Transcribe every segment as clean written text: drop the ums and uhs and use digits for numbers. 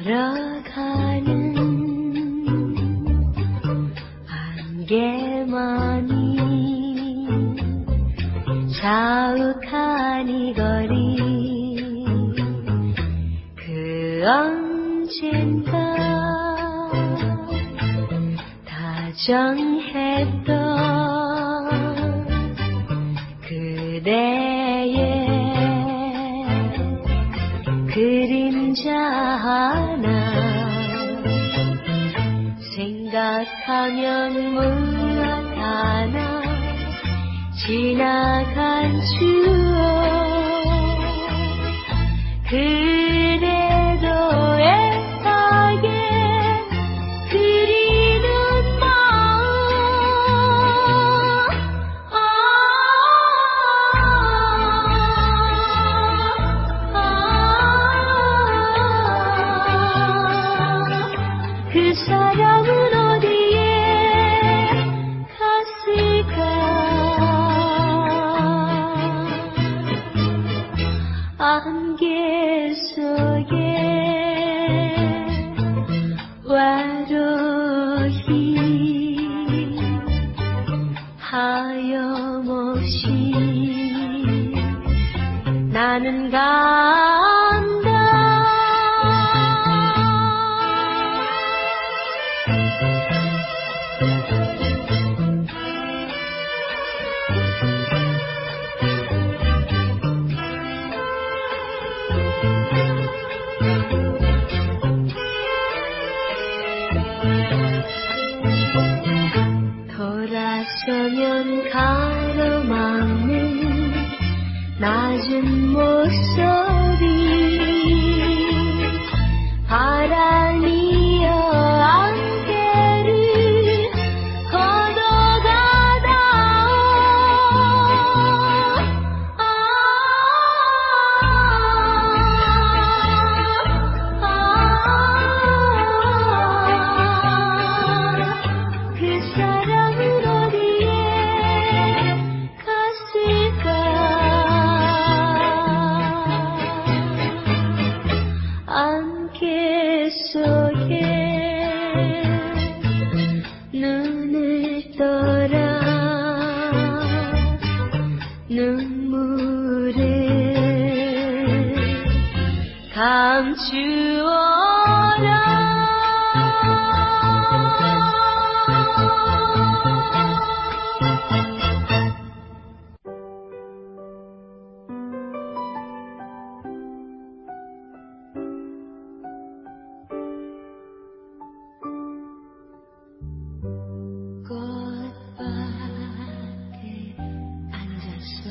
걸어가는 안개만이 자욱한 이 거리 그 언젠가 다정했던 그대의 그림자 하나 생각하면 무엇 하나 지나간 추억 그래도 애타게 그리는 마음 그 사람은 어디에 갔을까 안개 속에 외로이 하염없이 나는 간다 돌아서면 가로막는 낮은 목소리 바람이여 안개를 걷어가다 그 사람은 어디에 갔을까 안개 속에 눈을 떠라 눈물을 감추어라 꽃밭에 앉아서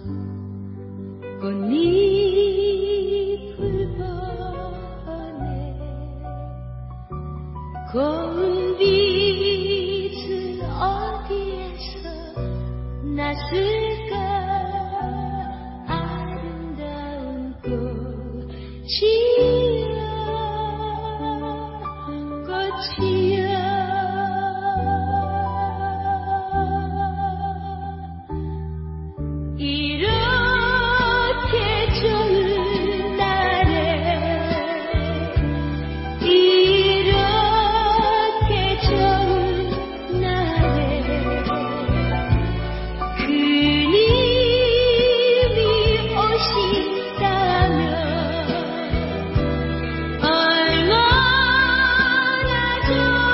꽃잎을 보네 고운 빛은 어디에서 났을까 아름다운 꽃이여 꽃이여 이렇게 좋은 날에 이렇게 좋은 날에 그님이 오신다면 얼마나 좋을까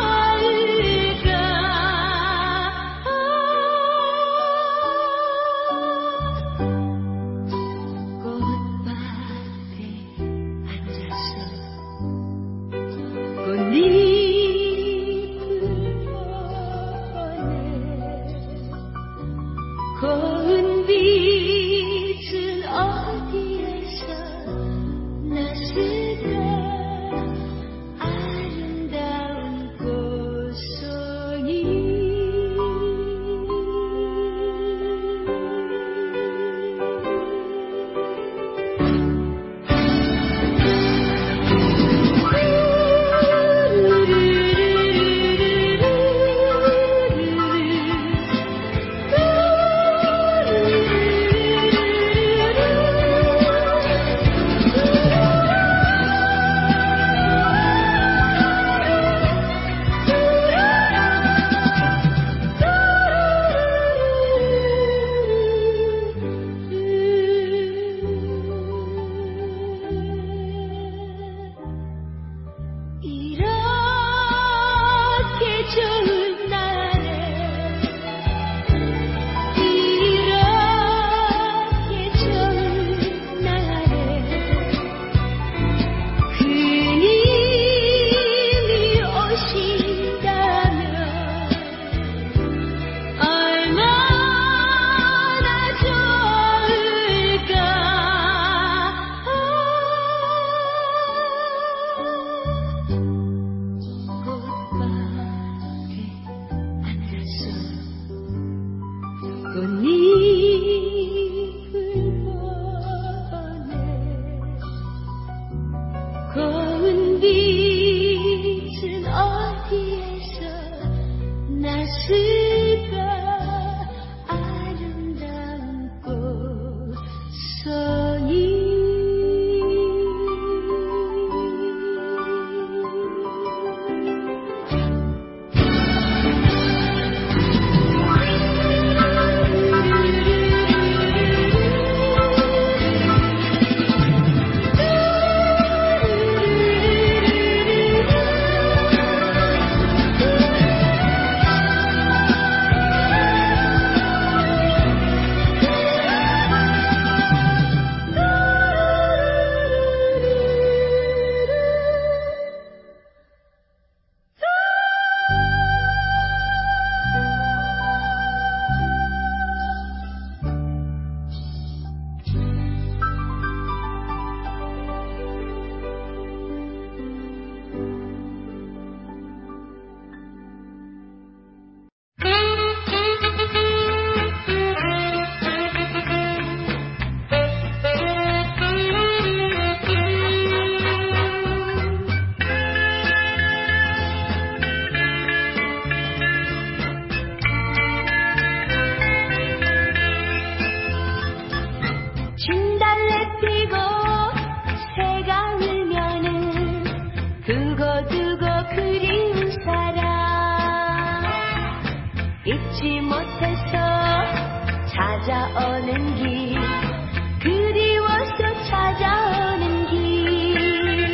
찾아오는 길 그리워서 찾아오는 길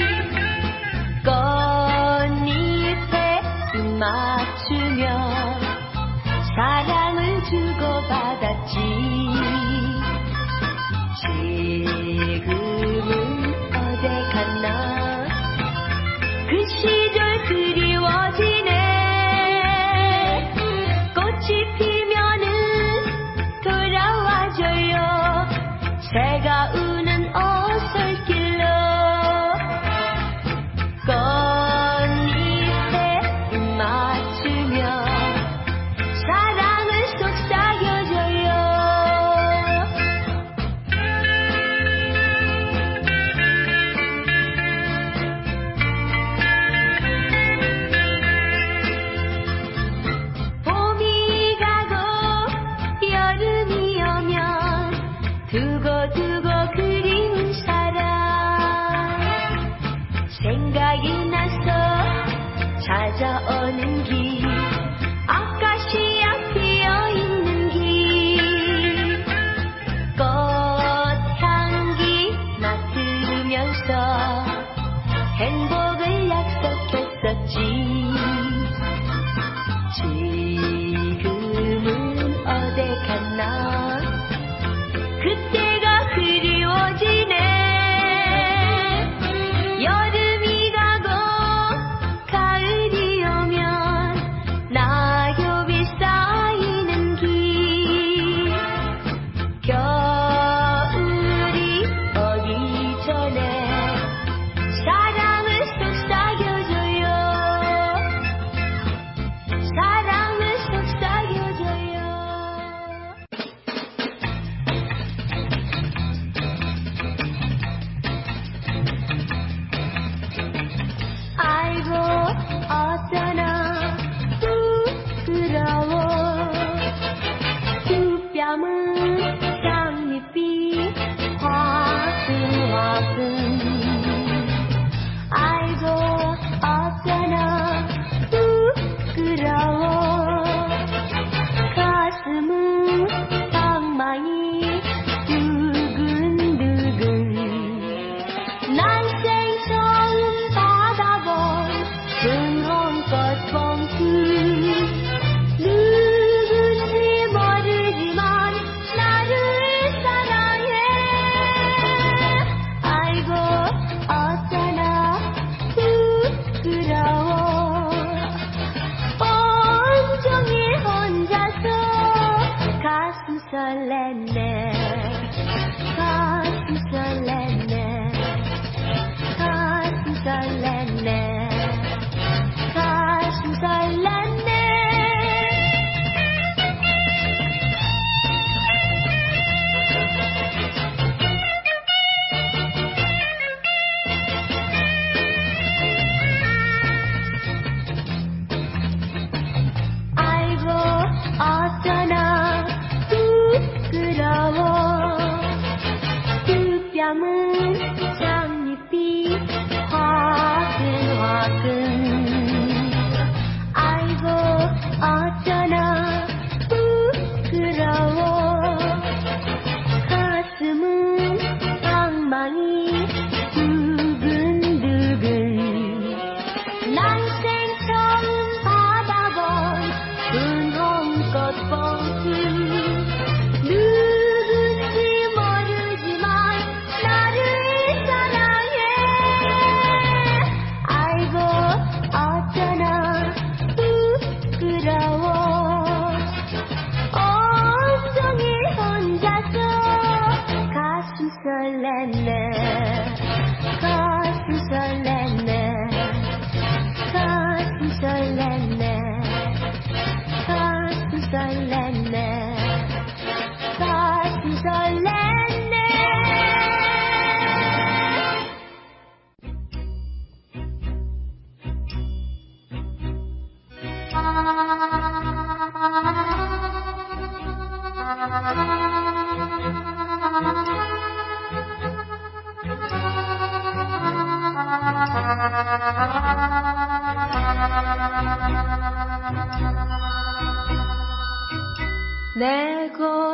꽃잎에 숨 맞추며 사랑을 주고받았지 지금은 어디 갔나 그 시절 그리워지네 꽃이 피면은 돌아와줘요 새가 우는 오솔길로 꽃잎에 입 맞추며 사랑을 속삭여줘요 봄이 가고 여름이 오면 두고두고 그리운 사람 생각이 나서 찾아오는 길 아카시아 피어있는 길 꽃향기 맡으면서 행복을 약속했었지 지금은 어디 갔나 그때가 그리워지네 여름이 가고 가을이 오면 낙엽이 쌓이는 길 겨울이 오기 전에 사랑을 속삭여줘요 사랑을 속삭여줘요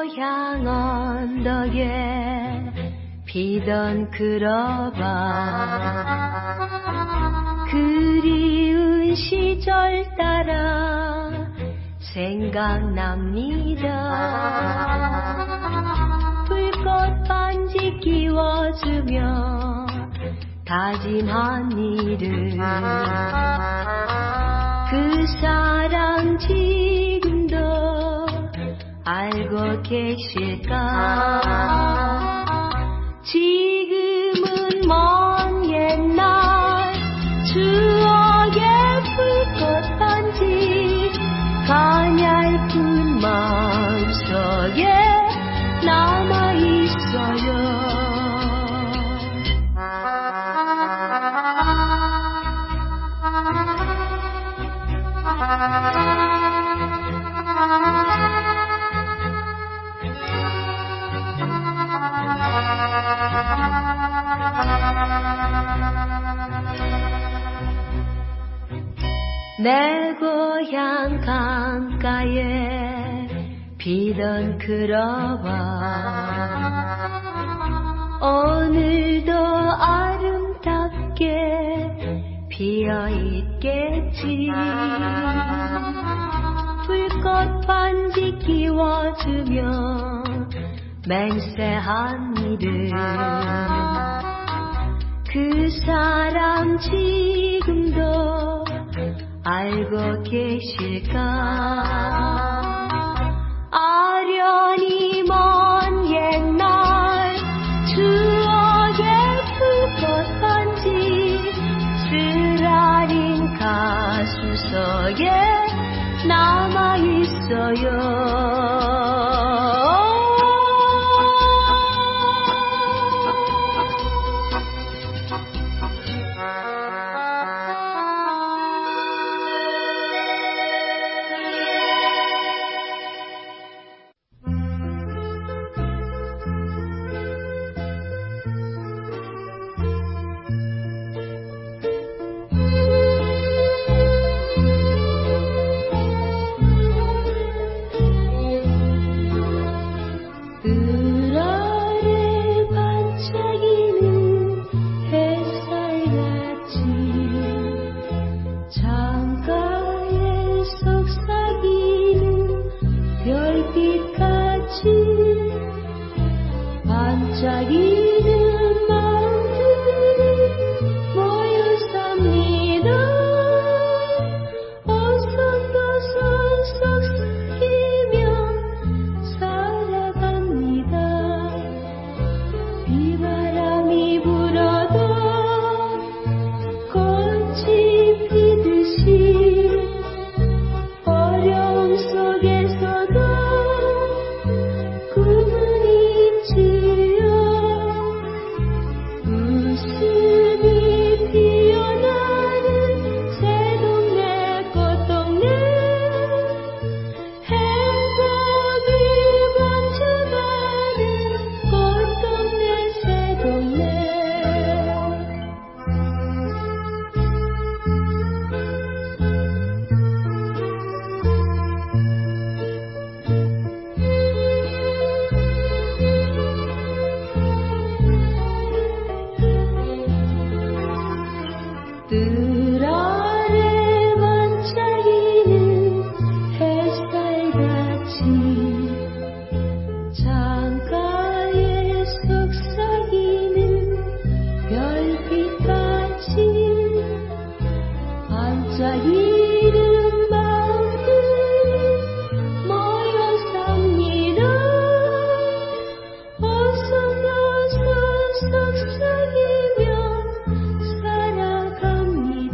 고향 언덕에 피던 그러바 그리운 시절 따라 생각납니다. 불꽃 반지 끼워주며 다짐한 일을 그 사람 지금도 알고 계실까? 지금은 먼 옛날 추억의 불꽃 반지 가냘픈 마음속에 남아있어요. 내 고향 강가에 피던 그러바 오늘도 아름답게 피어있겠지. 불꽃 반지 끼워주며 맹세한 일을 그 사람 지금도 알고 계실까? 아련히 먼 옛날 추억의 불꽃 반지 쓰라린 가슴 속에 남아있어요. 속삭이며 살아갑니다.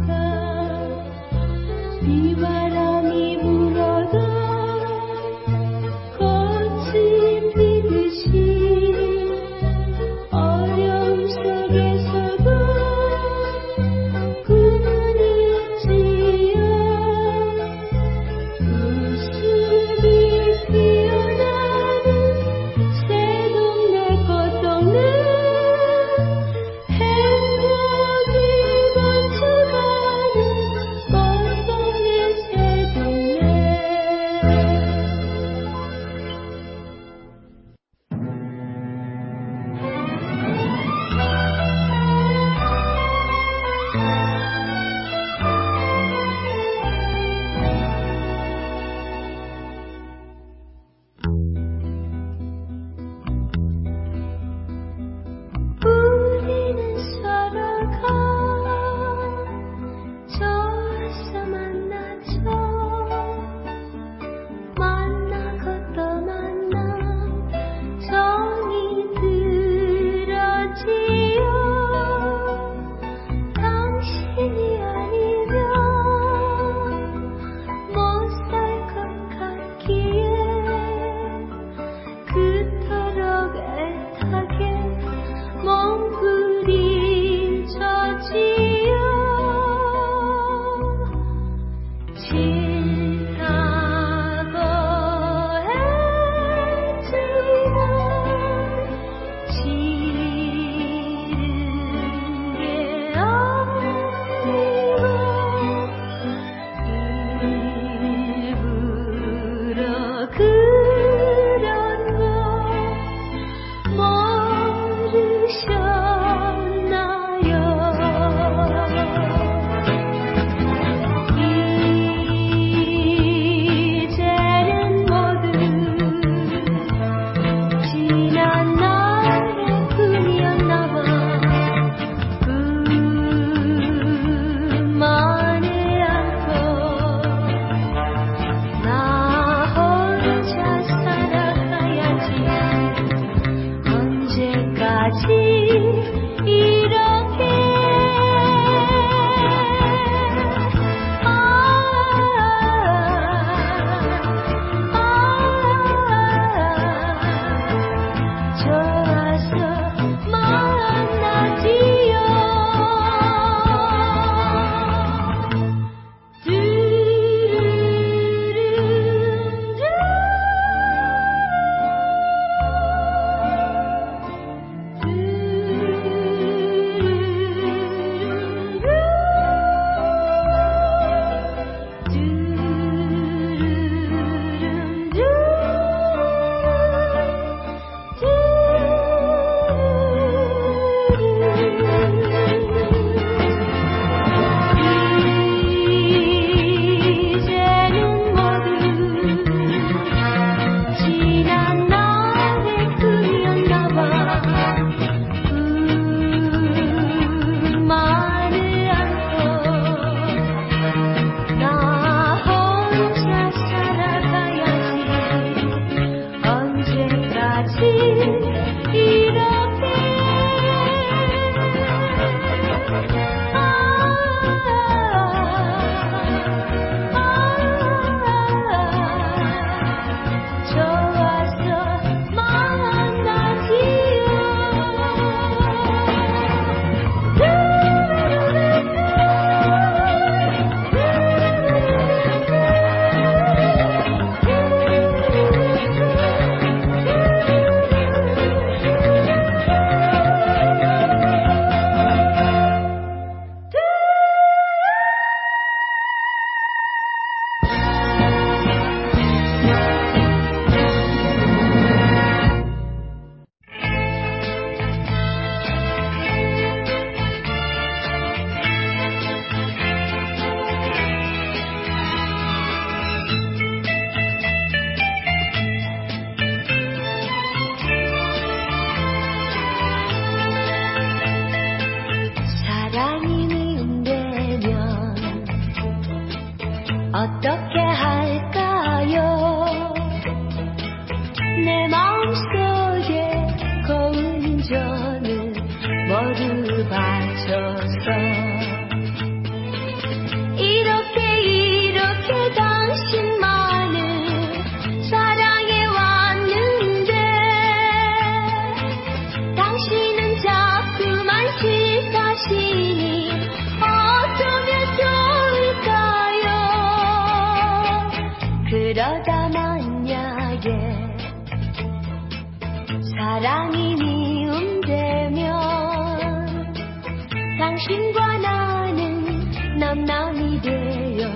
남남이 되어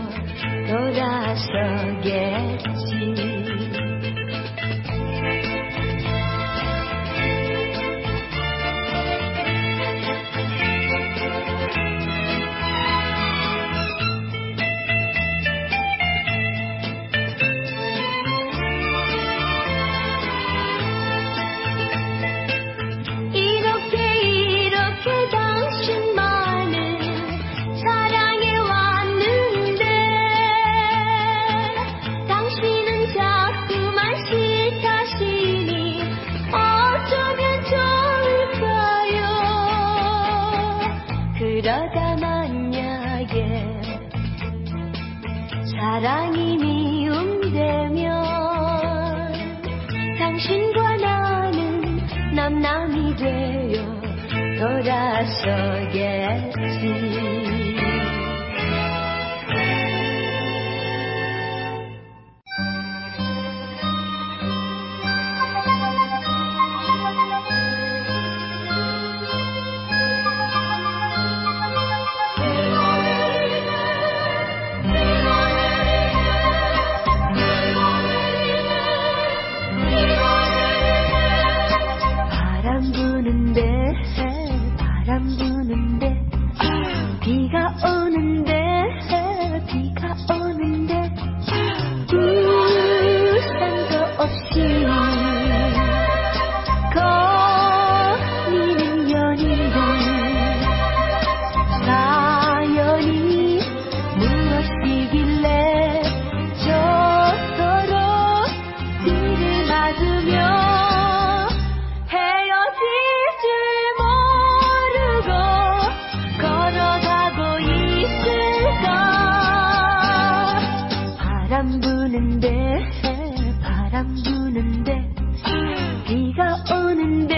돌아서겠지. 그러다 만약에 사랑이 미움되면 당신과 나는 남남이 되어 돌아서겠지. 비가 오는데 우산도 없이 거리는 연인들 사연이 무엇이길래 저토록 비를 맞으며 헤어질 줄 모르고 걸어가고 있을까. 바람 부는데 비가 오는데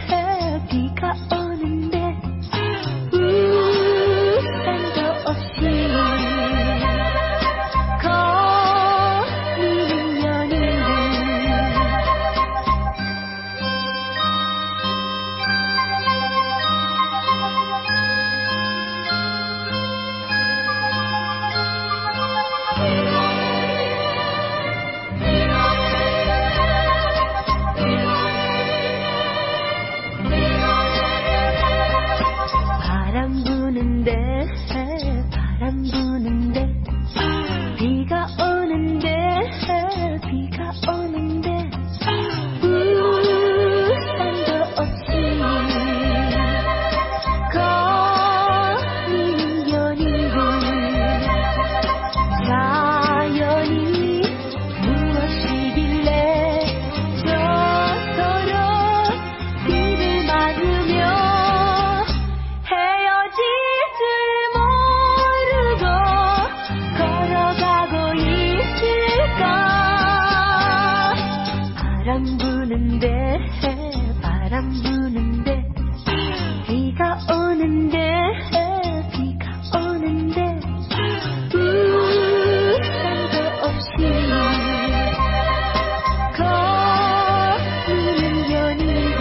우산도 없이 거리는 연인들 바람 부는데 비가 오는데 우산도 없이 거리는 연인들 사연이 무엇이길래 저토록 비를 맞으며 헤어질 줄 모르고 걸어가고 있을까. 바람 부는데 비가 오는데 우산도 없이 거리는 연인들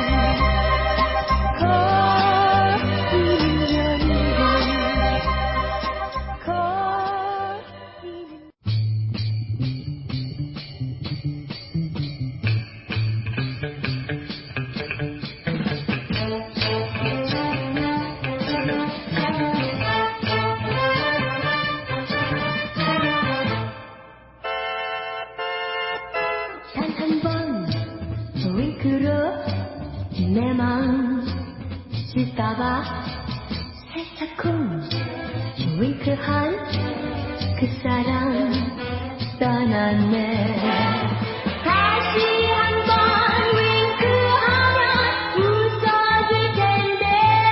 단 한 번 윙크로 내 마음 질까봐 살짝쿵 윙크한 그 사람 떠났네. 다시 한 번 윙크하면 웃어줄 텐데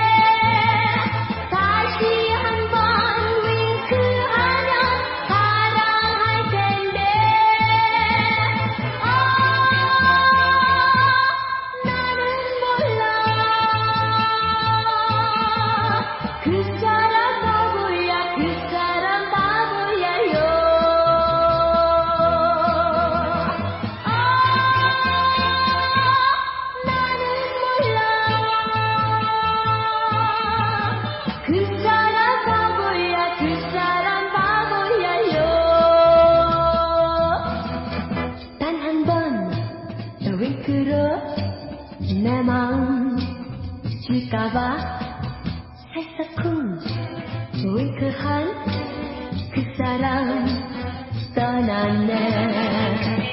다시 한 번 윙크하면 사랑할 텐데 나는 몰라 그 사람 바보야요. 윙크한 그 사람 떠났네.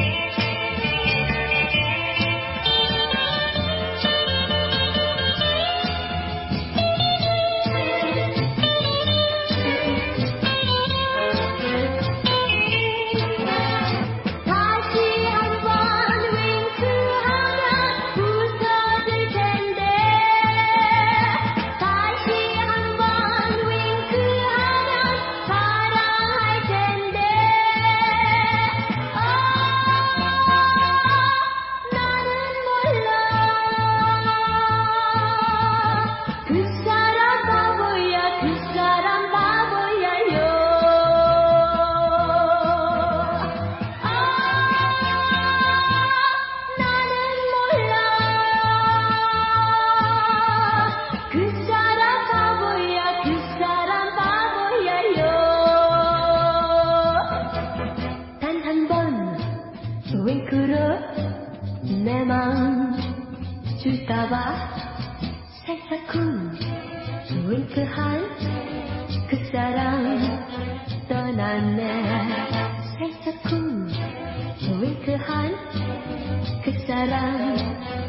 내 마음 줄까봐 살짝쿵 윙크한 그 사람 떠났네. 살짝쿵 윙크한 그 사람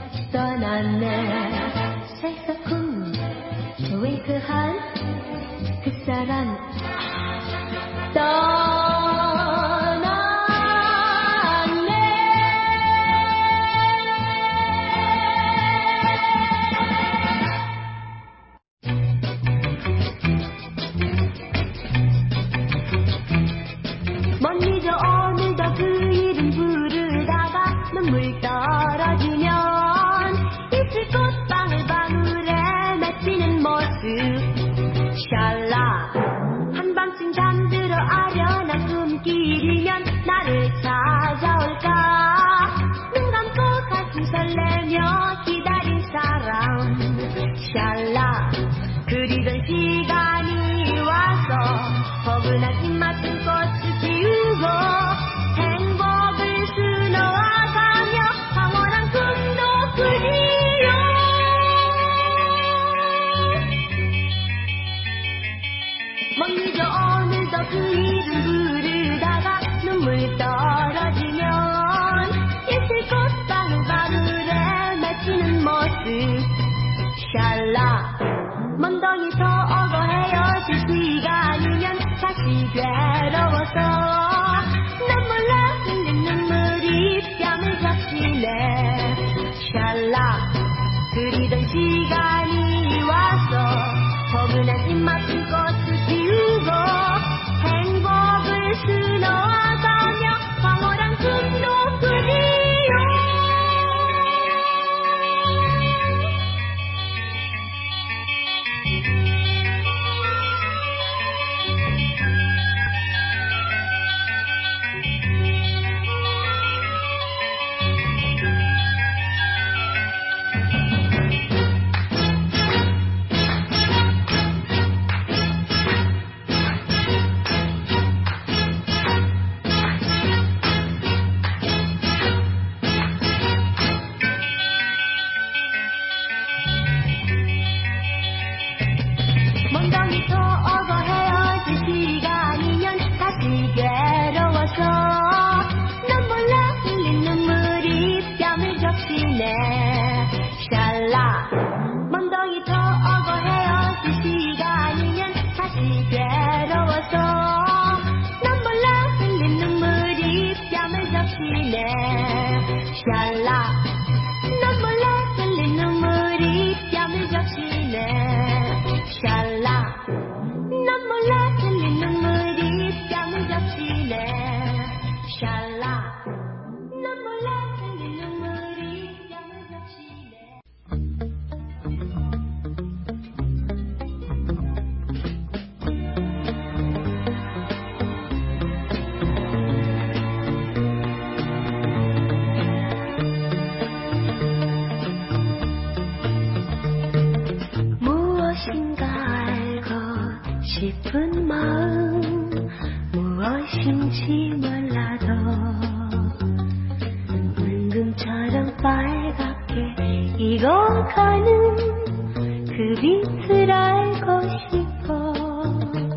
떠났네. 살짝쿵 윙크한 그 사람 먼저 오늘도 그 이름 부르다가 눈물 떨어지면 이슬 꽃방울 방울에 맺히는 모습 샬라. 한밤중 잠들어 아련한 꿈길이면 나를 찾아올까. 눈 감고 가슴 설레며 기다린 사람 샬라. 그리던 시간이 와서 포근한 입맞은 꽃을 피우고 행복을 수놓아가며 황홀한 꿈도 꾸지요. 먼저 오늘도 그 이름 부르다가 눈물 떨어지면 이슬 꽃방울 방울에 맺히는 모습 샬라. 먼덩이 더 오고 헤어질 시간이면 다시 괴로워서 눈물로 흘린 눈물이 뺨을 적시네 샬라. 그리던 시간이 와서 포근한 입맞은 꽃을 피우고 행복을 수놓아가며 황홀한 꿈도 꾸지요. 먼덩이 더 오고 헤어질 시간이면 다시 괴로워서 눈물로 흘린 눈물이 뺨을 적시네 샬라. 먼덩이 더 오고 헤어질 시간이면 다시 괴로워서 눈물로 흘린 눈물이 뺨을 적시네 샬라. 눈물로 흘린 눈물이 뺨을 적시네 샬라. 눈물로 흘린 눈물이 뺨을 적시네 샬라. 눈물로 흘린 눈물이 뺨을 적시네. 무엇인가 알고 싶은 마음 무엇인지 몰라도 은금처럼 빨갛게 익어가는 그 빛을 알고 싶어.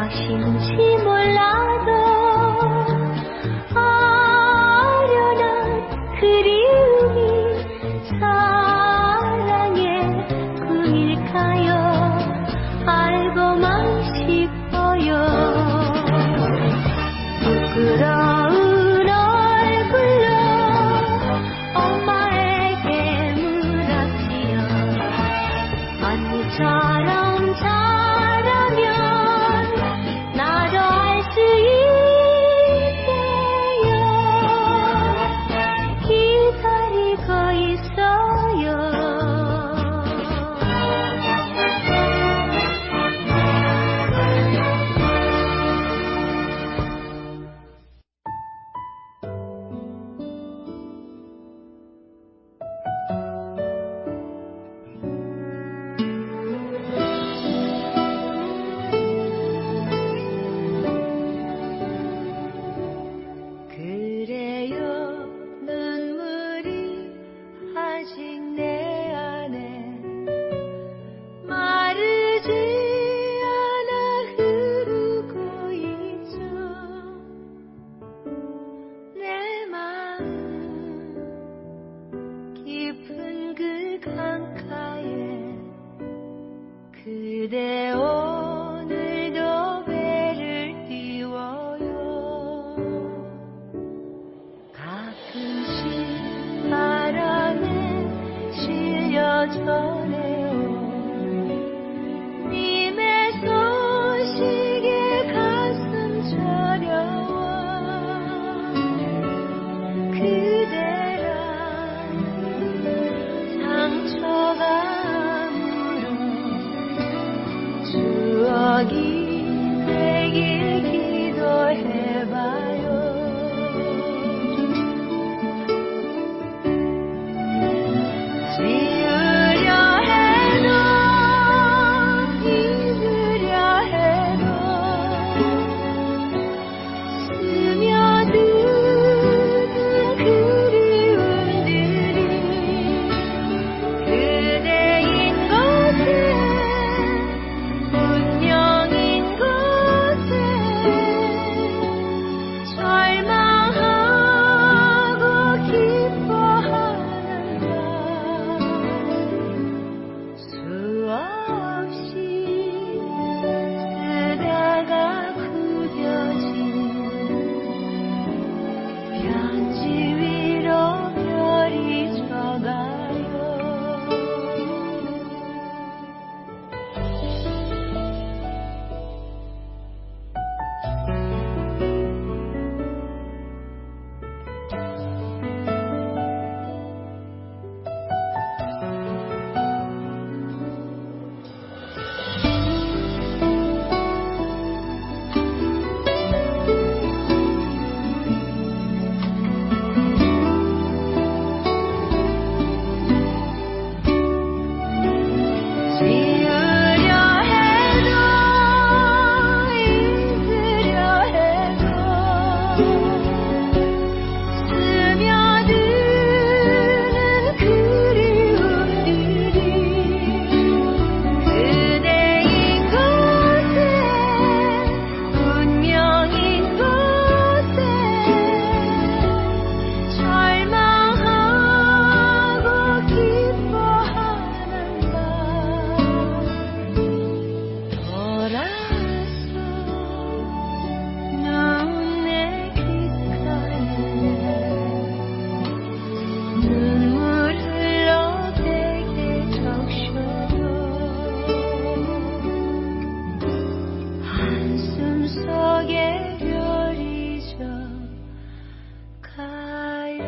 무엇인지 몰라도 아련한 그리움이 사랑의 꿈일까요? 알고만 싶어요. 부끄러운 얼굴로 엄마에게 물었지요. 언니처럼 잘하면 나도 알 수 있대요. 기다리고 있어요. 그래요 눈물이 아직 내 안에 마르지 않아 흐르고 있죠. 내 마음 깊은 그 강가에 그대 오늘도 배를 띄워요. 가끔씩 바람에 실려 전해요. 님의 소식에 가슴 저려와. 그대란 상처가 아물어 추억이 되길 기도해봐요. 지우려 해도 잊으려 해도 스며드는 그리움들이 그대인 곳에 운명인 곳에 절망하고 기뻐하는 밤 수없이 쓰다가 구겨진 편지 위로 별이 져가요. 지우려 해도 잊으려 해도 스며드는 그리움들이 그대인 곳에 운명인 곳에 절망하고 기뻐하는 밤 돌아서 눈내 귓가에 눈물 흘러 되게 적셔요. 한숨 속에 별이 져가요.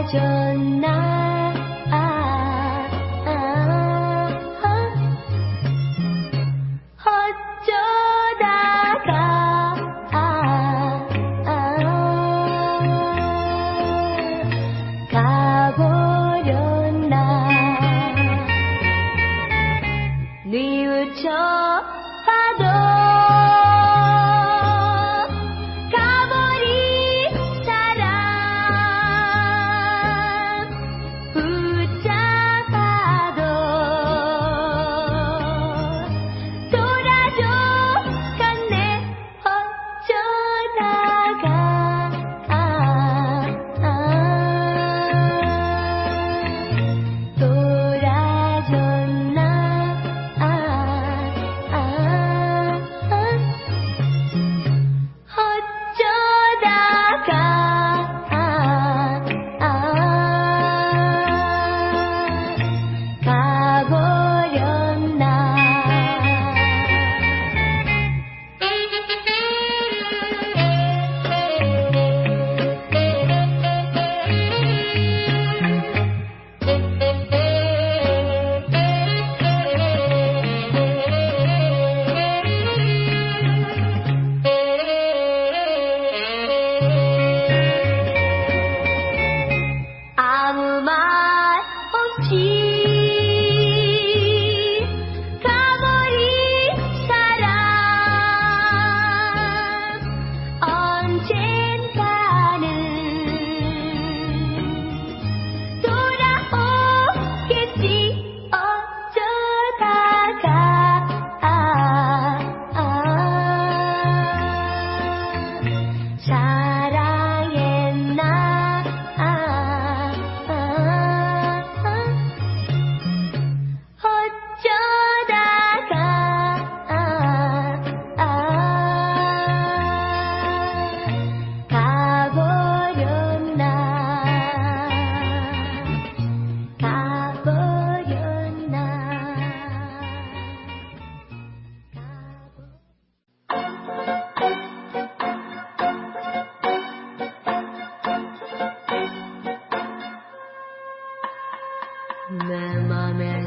내 맘에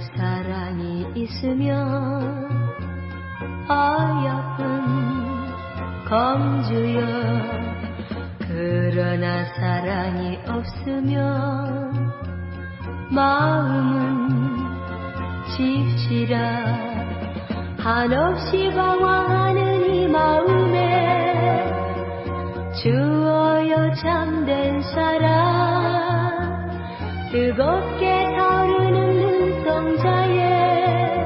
사랑이 있으면 어여쁜 공주여, 그러나 사랑이 없으면 마음은 찝시라. 한없이 방황하는 이 마음에 주어요 참된 사랑, 뜨겁게 타오르는 눈동자에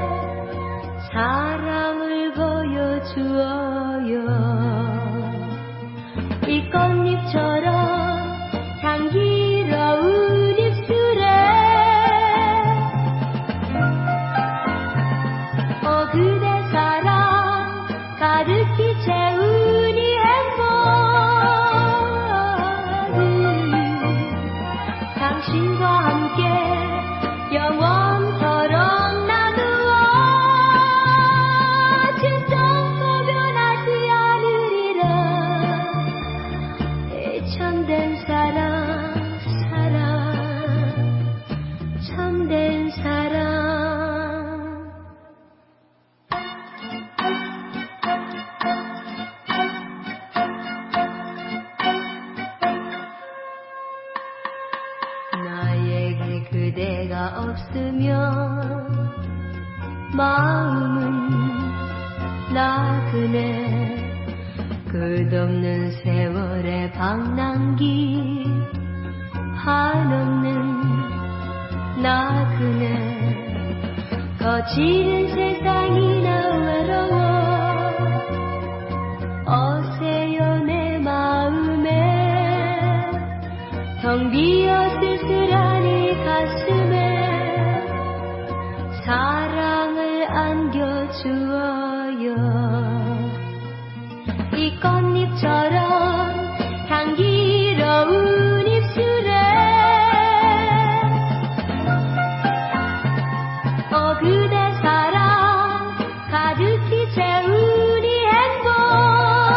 사랑을 보여주어요. 이 꽃잎처럼 향기로운 입술에 그대 사랑 가득히 채운 이 행복은 당신과 함께 영원토록 나누어 진정도 변하지 않으리라. 참된 사랑, 참된 사랑. 나에게 그대가 없으면 마음은 나그네, 끝없는 세월의 방랑기 한없는 나그네, 거칠은 세상이나 외로워 어세요 내 마음에, 텅 비어 쓸쓸한 이 가슴에 사랑을 안겨주어요. 이 꽃잎처럼 향기로운 입술에 그대 사랑 가득히 채운 이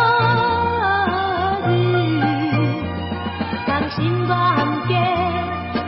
행복은 당신과 함께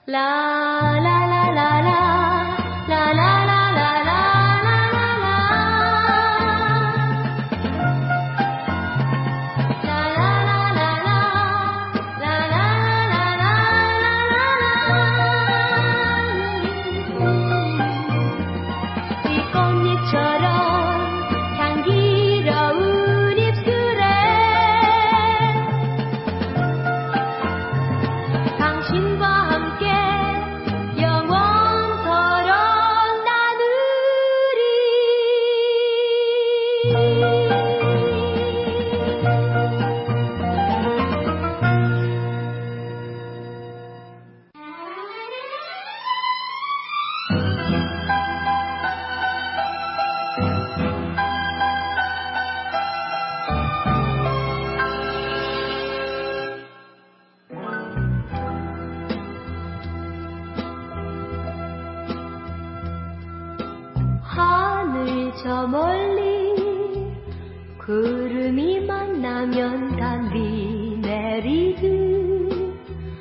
저 멀리 구름이 만나면 단비 내리듯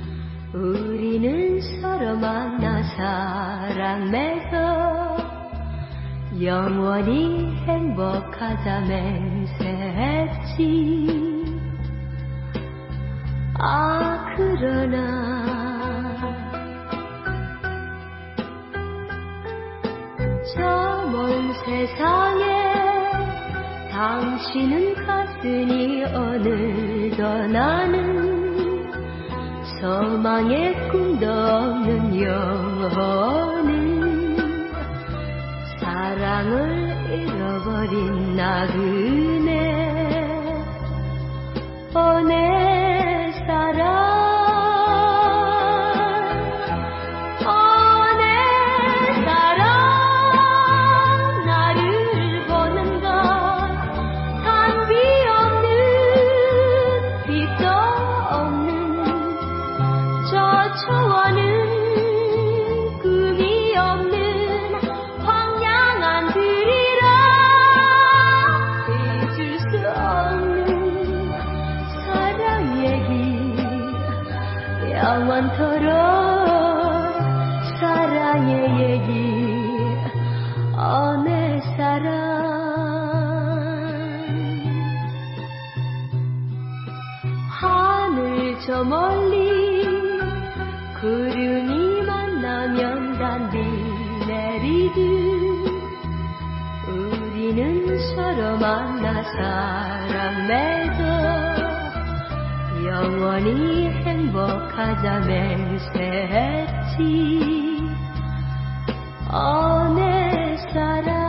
우리는 서로 만나 사랑 맺어 영원히 행복하자 맹세했지. 아 그러나 저 먼 세상에 당신은 갔으니 오늘도 나는 소망의 꿈도 없는 영혼은 사랑을 잃어버린 나그네. 오 내 사랑 영원토록 사랑의 얘기. 오 내 사랑 하늘 저 멀리 구름이 만나면 단비 내리듯 우리는 서로 만나 사랑 맺어 영원히 행복하자 맹세했지. 오 내 사랑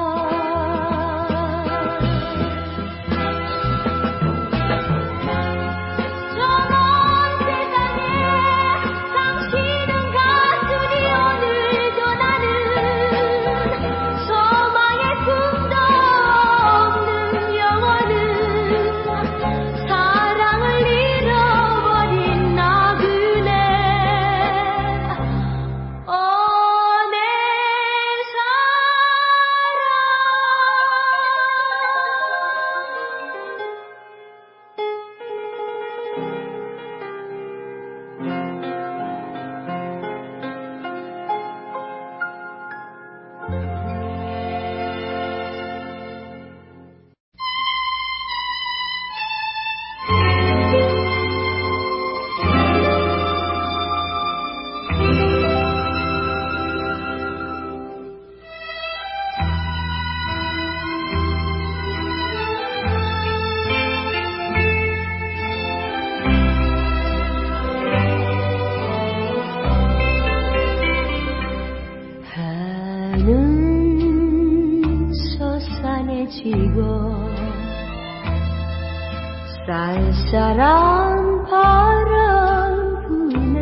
쌀쌀한 바람 부네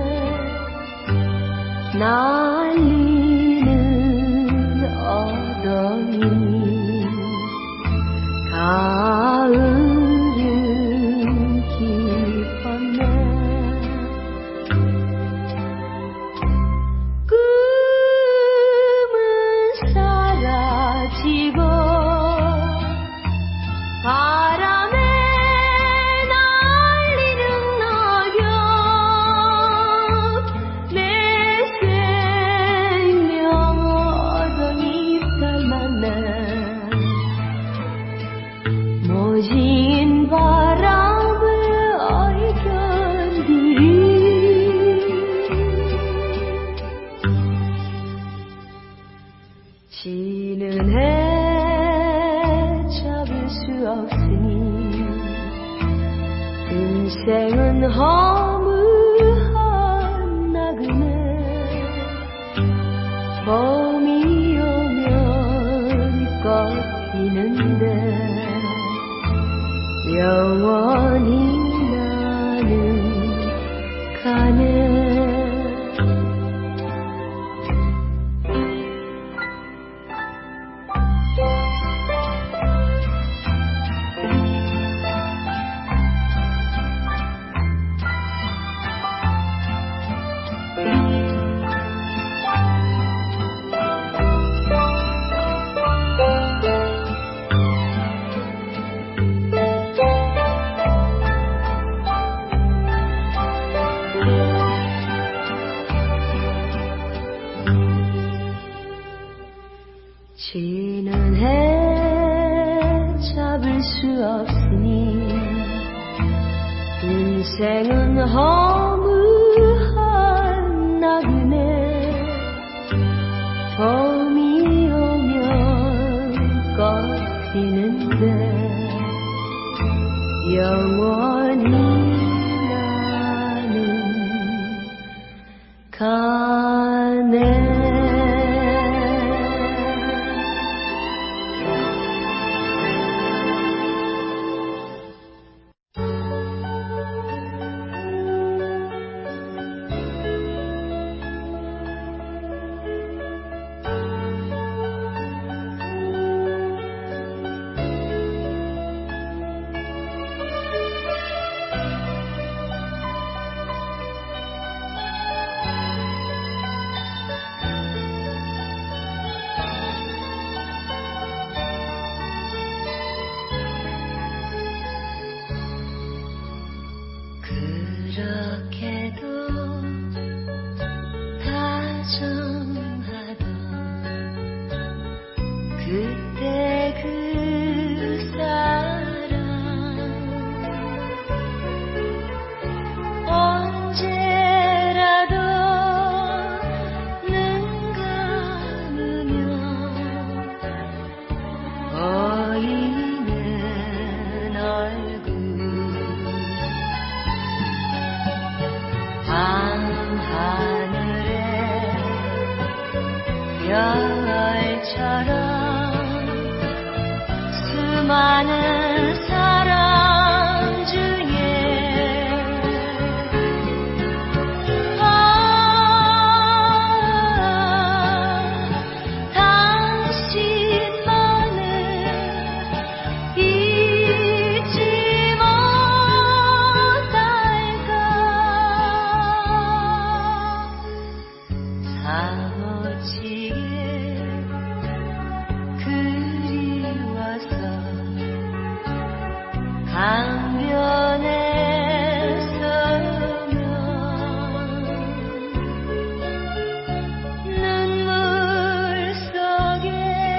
날리는 어덩이 가을은 깊었네. 꿈은 사라지고 바람에 날리는 낙엽 내 인생은 허무한 나그네 봄이 오면 꽃 피는데 영원히 나는 가네 지는 해 잡을 수 없으니 인생은 허무한 나그네 봄이 오면 꽃 피는데 영원히 나는 가네 그렇게도 다정하던 그때 그 사람 언제라도 눈 감으면 보이는 얼굴 밤하늘에 별처럼 수많은 사람 중에 당신만을 잊지 못할까 사무치게 그리워서 강변에 서면 눈물 속에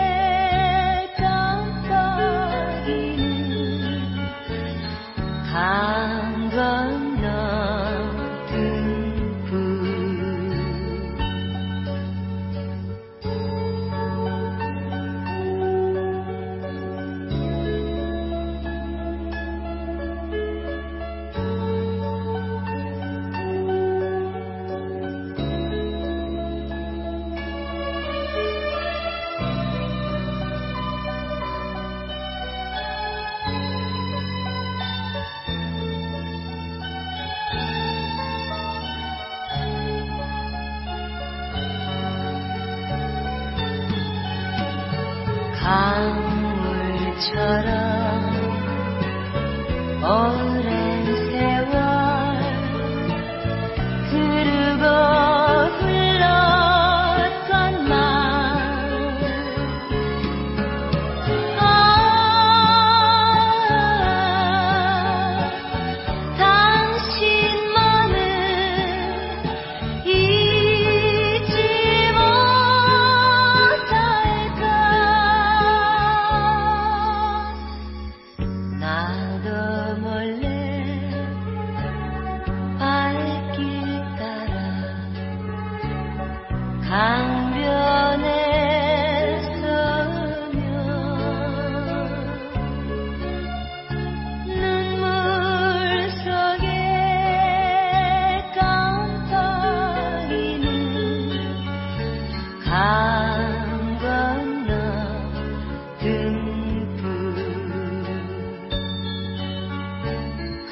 깜빡이는 강 건너 등불 강물처럼 오랜 세월 흐르고 흘렀건만 당신만을 잊지 못할까 나도 몰래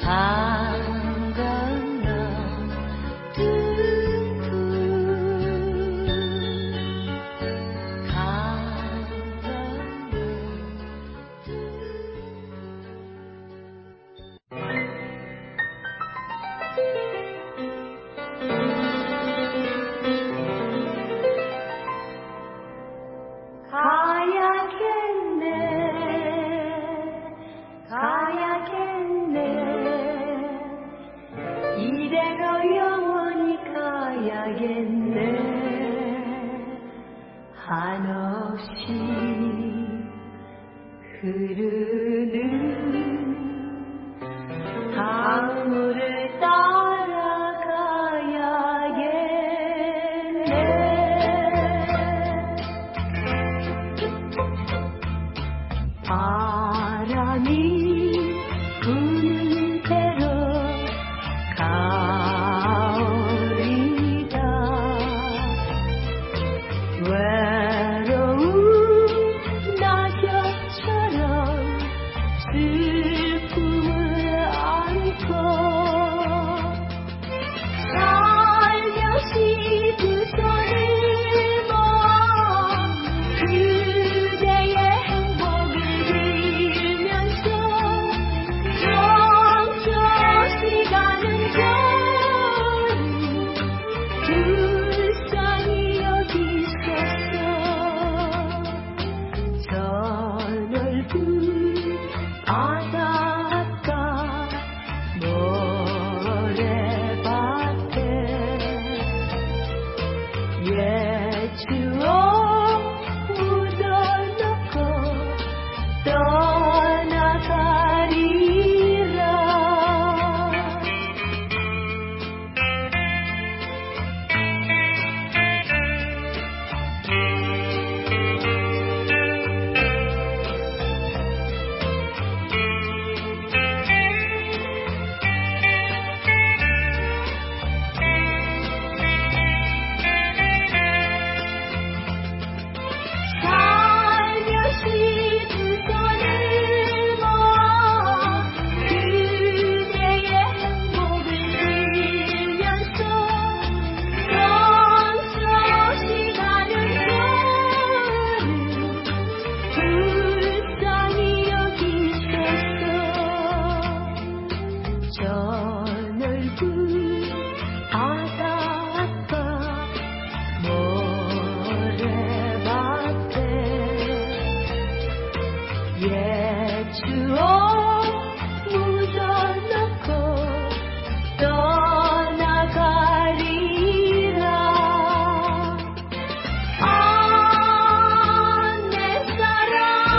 이대로 영원히 가야겠네. 한없이 흐르는 강물을 따라가야겠네. 바람이 부는 대로 가오리다. 외로운 낙엽처럼 슬픔을 안고 살며시 두 손을 모아 그대의 행복을 빌면서 천천히 가는 저를 불쌍히 여기셨어. 저 넓은 바닷가 모래밭에 옛 추억 묻어놓고 떠나가리라. 살며시 두 손을 모아 그대의 행복을 빌면서 천천히 가는 저를 불쌍히 여기셨어. 저 넓은 바닷가 모래밭에 옛 추억 묻어놓고 떠나가리라. 아, 내 사랑,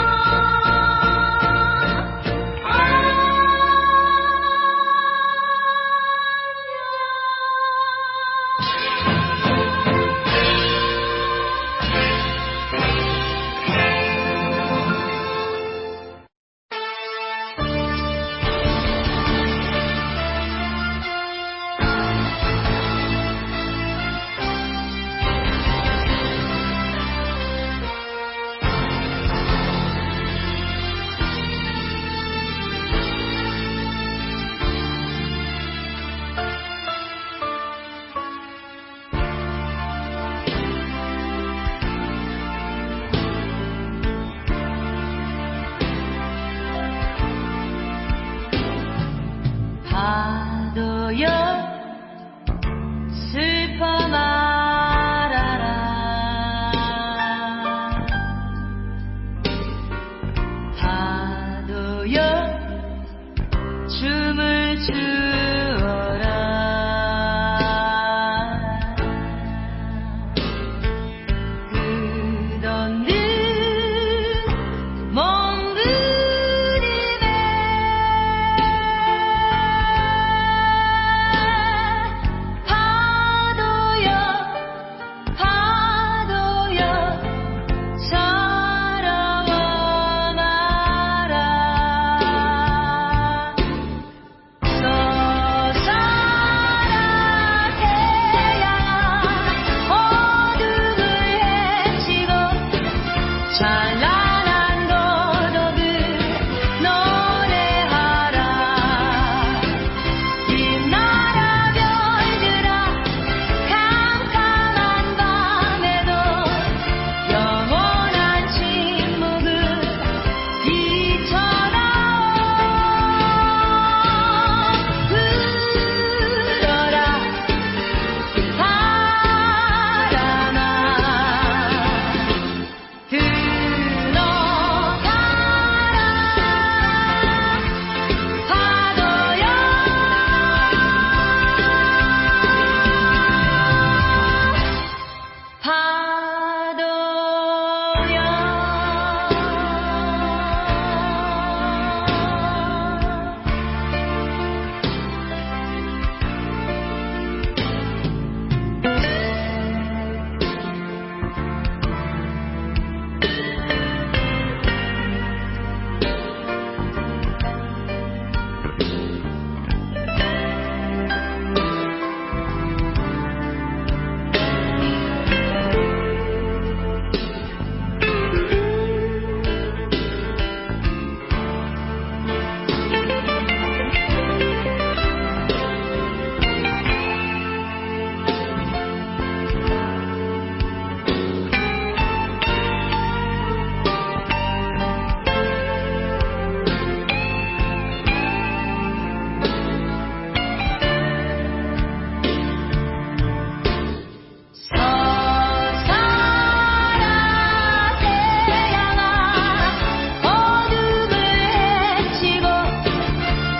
파도여 슬퍼 말아라. 파도여 춤을 추어라. 끝없는 몸부림에 파도여 파도여 서러워 마라. 서러워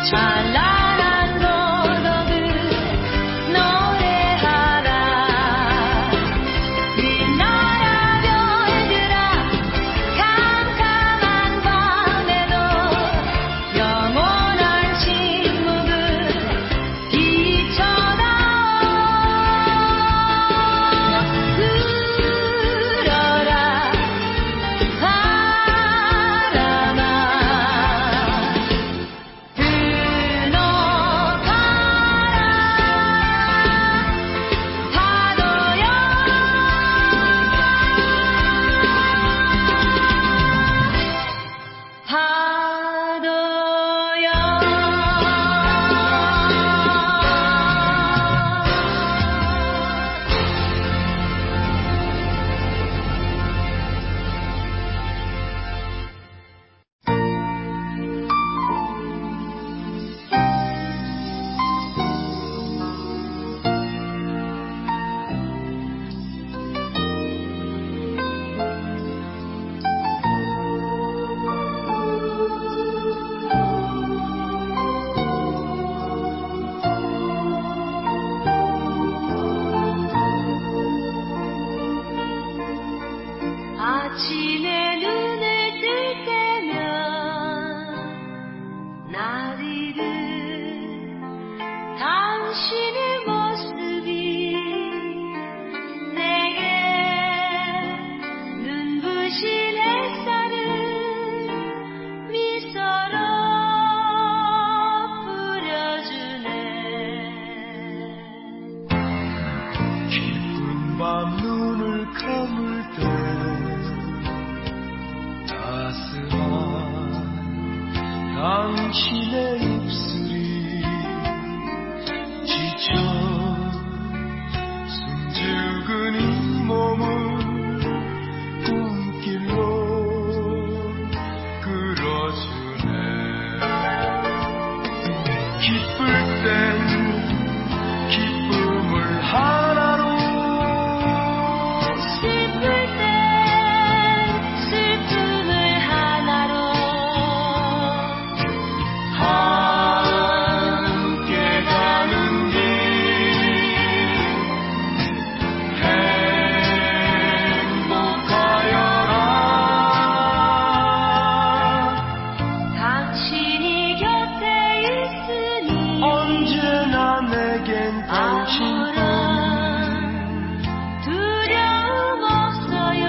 찬란한 고독을 노래하라. 위나라 별들아 캄캄한 밤에도 영원한 침묵을 비춰다오. 불어라 바람아 불러봐라 파도여. 아침에 눈을 뜰 때면 날 잃은 당신의 모습이 내게 눈부신 햇살을 미소로 뿌려주네. 깊은 밤 눈을 감을 때 따스한 당신의 입술이 지쳐 숨죽은 이 몸을 꿈길로 끌어주네. 기쁠 땐 기쁨을 하나로, 슬플 땐 슬픔을 하나로 함께 가는 길 행복하여라. 당신이 곁에 있으니 언제나 내겐 당신뿐. 아무런 두려움 없어요.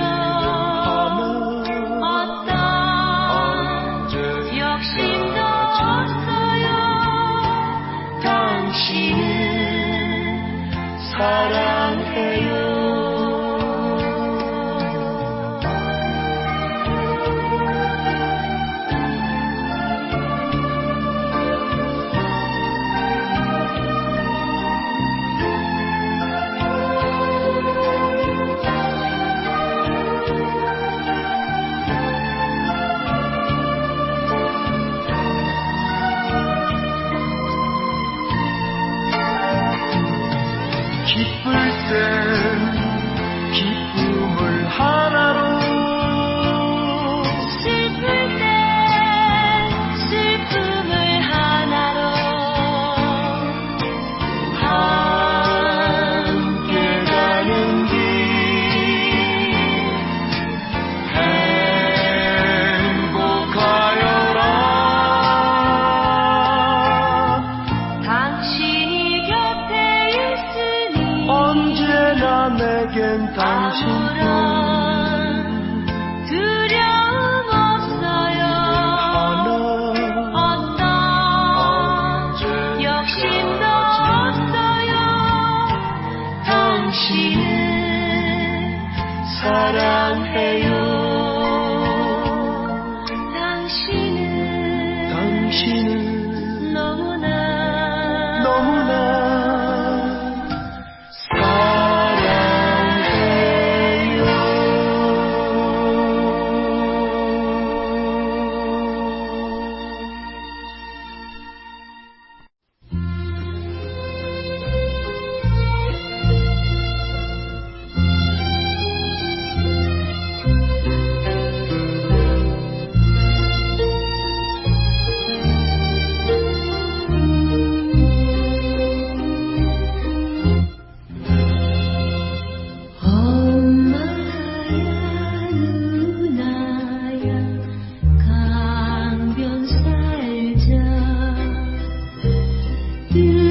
어떤 욕심도 없어요. 당신을 사랑해요. 기쁠 땐 기쁨을 하나로, 슬플 땐 슬픔을 하나로 함께 가는 길 행복하여라. 당신이 곁에 있으니 언제나 내겐 당신뿐. 아무런 두려움 없어요. 어떤 욕심도 없어요. 당신을 사랑해요. 당신을 너무나 사랑해요. 늘